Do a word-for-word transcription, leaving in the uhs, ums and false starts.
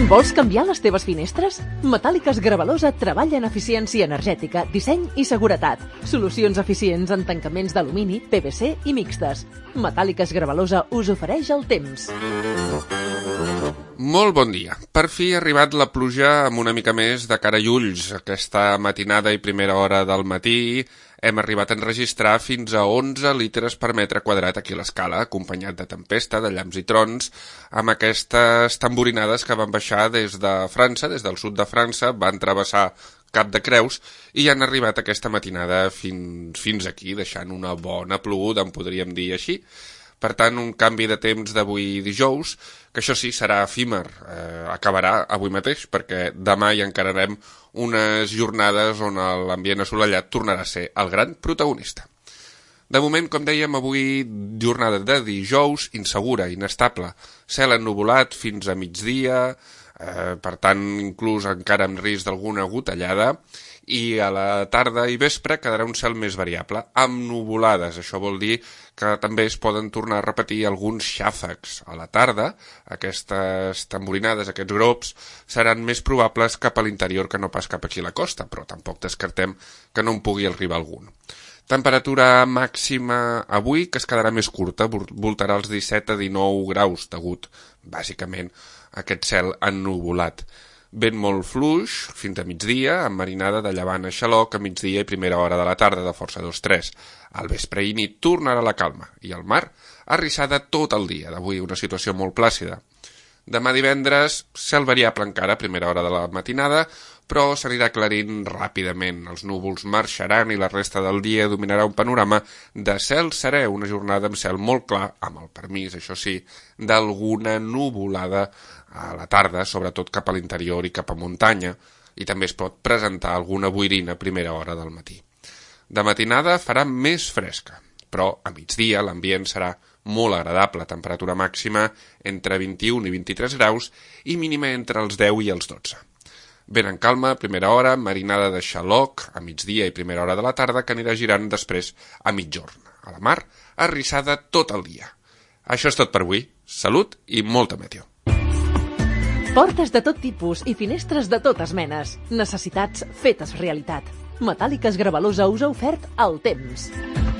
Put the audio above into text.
Vols canviar les teves finestres? Metàl·liques Gravalosa treballa en eficiència energètica, disseny i seguretat. Solucions eficients en tancaments d'alumini, P V C i mixtes. Metàl·liques Gravalosa us ofereix el temps. Molt bon dia. Per fi ha arribat la pluja amb una mica més de cara i ulls. Aquesta matinada i primera hora del matí hem arribat a enregistrar fins a onze litres per metre quadrat aquí a l'Escala, acompanyat de tempesta, de llamps i trons, amb aquestes tamborinades que van baixar des de França, des del sud de França, van travessar Cap de Creus i han arribat aquesta matinada fins, fins aquí, deixant una bona ploguda, en podríem dir així. Per tant, un canvi de temps d'avui dijous, que això sí, serà efímer, eh, acabarà avui mateix, perquè demà hi encararem unes jornades on l'ambient assolellat tornarà a ser el gran protagonista. De moment, com dèiem, avui jornada de dijous, insegura, inestable, cel ennuvolat fins a migdia, eh, per tant, inclús encara amb risc d'alguna gotellada, i a la tarda i vespre quedarà un cel més variable, amb nuvolades. Això vol dir que també es poden tornar a repetir alguns xàfecs. A la tarda, aquestes tamborinades, aquests grops, seran més probables cap a l'interior que no pas cap aquí a la costa, però tampoc descartem que no en pugui arribar algun. Temperatura màxima avui, que es quedarà més curta, voltarà els disset a dinou graus, degut, bàsicament, a aquest cel ennuvolat. Vent molt fluix, fins a migdia, amb marinada de llevant a xaloc a migdia i primera hora de la tarda de força dos tres. Al vespre i nit tornarà la calma, i el mar arrissada tot el dia, d'avui una situació molt plàcida. Demà divendres, cel variable encara a primera hora de la matinada, però s'anirà aclarint ràpidament. Els núvols marxaran i la resta del dia dominarà un panorama de cel serè, una jornada amb cel molt clar, amb el permís, això sí, d'alguna nuvolada a la tarda, sobretot cap a l'interior i cap a muntanya, i també es pot presentar alguna boirina a primera hora del matí. De matinada farà més fresca, però a migdia l'ambient serà molt agradable, temperatura màxima entre vint-i-un i vint-i-tres graus i mínima entre els deu i els dotze. Vent en calma, primera hora, marinada de xaloc a migdia i primera hora de la tarda, que anirà girant després a mitjorn. A la mar, arrissada tot el dia. Això és tot per avui. Salut i molta meteo. Portes de tot tipus i finestres de totes menes. Necessitats fetes realitat. Metàl·liques Gravalosa us ha ofert el temps.